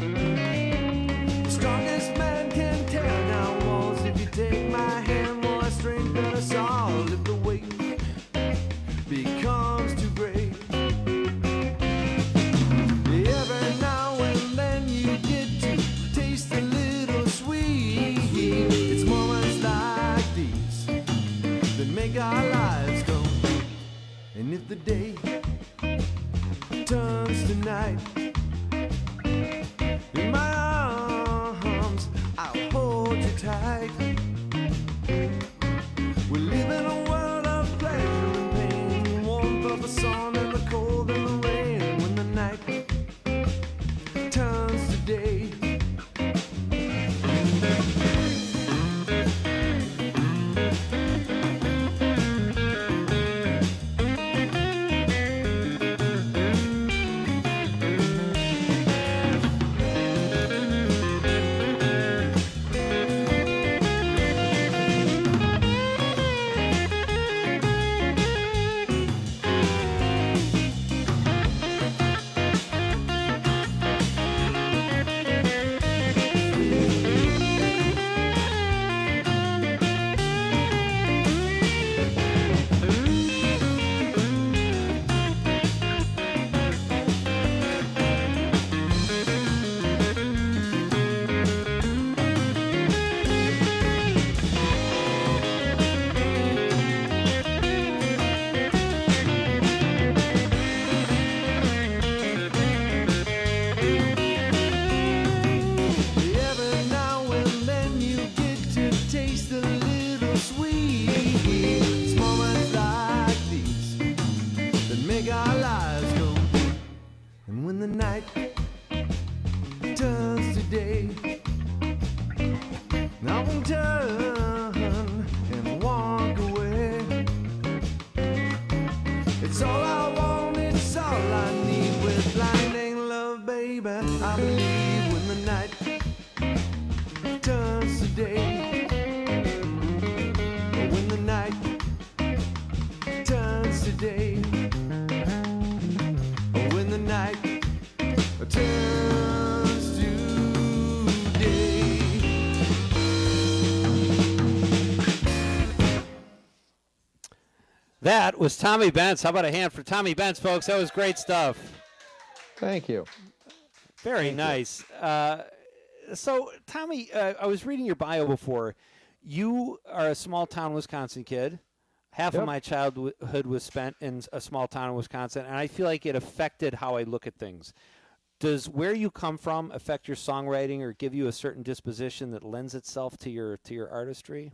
That was Tommy Benz. How about a hand for Tommy Benz, folks? That was great stuff. Thank you. Very nice. So, Tommy, I was reading your bio before. You are a small-town Wisconsin kid. Half of my childhood was spent in a small town in Wisconsin, and I feel like it affected how I look at things. Does where you come from affect your songwriting or give you a certain disposition that lends itself to your artistry?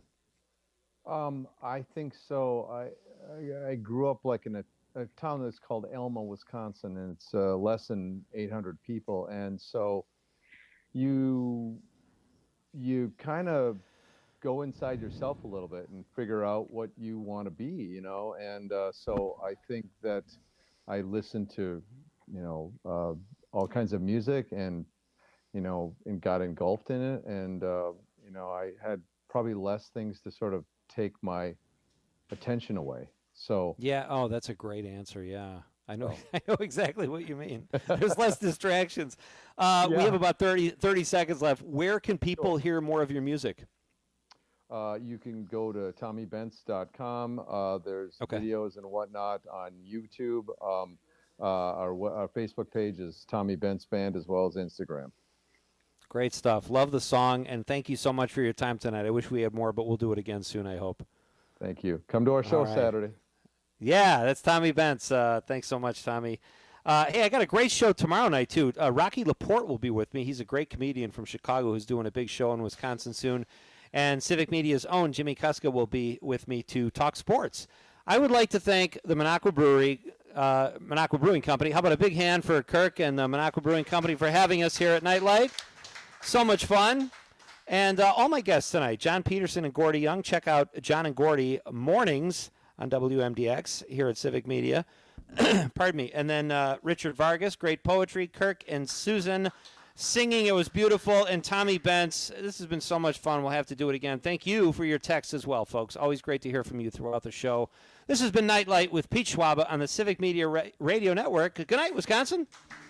I think so. I grew up like in a town that's called Elma, Wisconsin, and it's less than 800 people, and so you kind of go inside yourself a little bit and figure out what you want to be, and so I think that I listen to all kinds of music and and got engulfed in it, and I had probably less things to sort of take my attention away. So yeah, that's a great answer. Yeah, I know exactly what you mean. There's less distractions. We have about 30 seconds left. Where can people hear more of your music? You can go to TommyBentz.com. There's videos and whatnot on YouTube. Our Facebook page is Tommy Benz Band, as well as Instagram. Great stuff. Love the song, and thank you so much for your time tonight. I wish we had more, but we'll do it again soon, I hope. Thank you. Come to our show Saturday. Yeah, that's Tommy Benz. Thanks so much, Tommy. Hey, I got a great show tomorrow night, too. Rocky Laporte will be with me. He's a great comedian from Chicago who's doing a big show in Wisconsin soon. And Civic Media's own Jimmy Kuska will be with me to talk sports. I would like to thank the Minocqua Brewing Company. How about a big hand for Kirk and the Minocqua Brewing Company for having us here at Nightlight? So much fun. And all my guests tonight, John Peterson and Gordy Young. Check out John and Gordy mornings on WMDX here at Civic Media. Pardon me. And then Richard Vargas, great poetry. Kirk and Susan singing. It was beautiful. And Tommy Benz, this has been so much fun. We'll have to do it again. Thank you for your texts as well, folks. Always great to hear from you throughout the show. This has been Nightlight with Pete Schwaba on the Civic Media Radio Network. Good night, Wisconsin.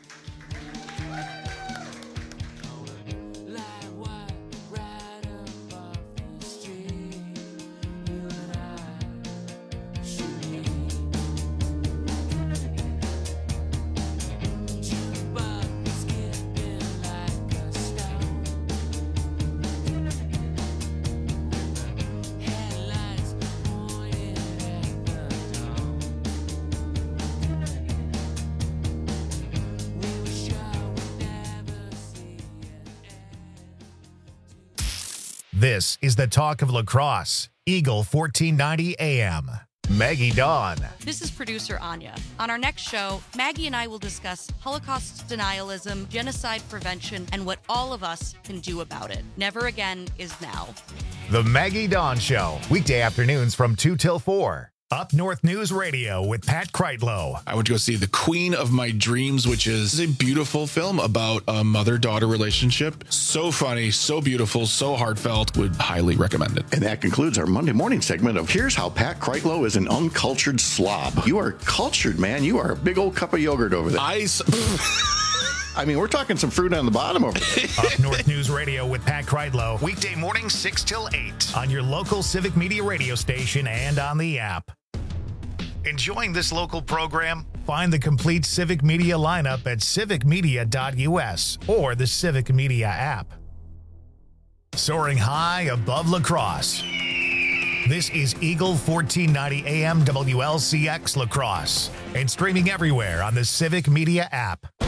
This is the talk of La Crosse, Eagle 1490 AM. Maggie Dawn. This is producer Anya. On our next show, Maggie and I will discuss Holocaust denialism, genocide prevention, and what all of us can do about it. Never again is now. The Maggie Dawn Show, weekday afternoons from 2 till 4. Up North News Radio with Pat Kreitlow. I went to go see The Queen of My Dreams, which is a beautiful film about a mother-daughter relationship. So funny, so beautiful, so heartfelt. Would highly recommend it. And that concludes our Monday morning segment of Here's How Pat Kreitlow is an Uncultured Slob. You are cultured, man. You are a big old cup of yogurt over there. I mean, we're talking some fruit on the bottom over there. Up North News Radio with Pat Kreitlow, weekday mornings 6 till 8 on your local Civic Media radio station and on the app. Enjoying this local program? Find the complete Civic Media lineup at civicmedia.us or the Civic Media app. Soaring high above La Crosse. This is Eagle 1490 AM WLCX La Crosse and streaming everywhere on the Civic Media app.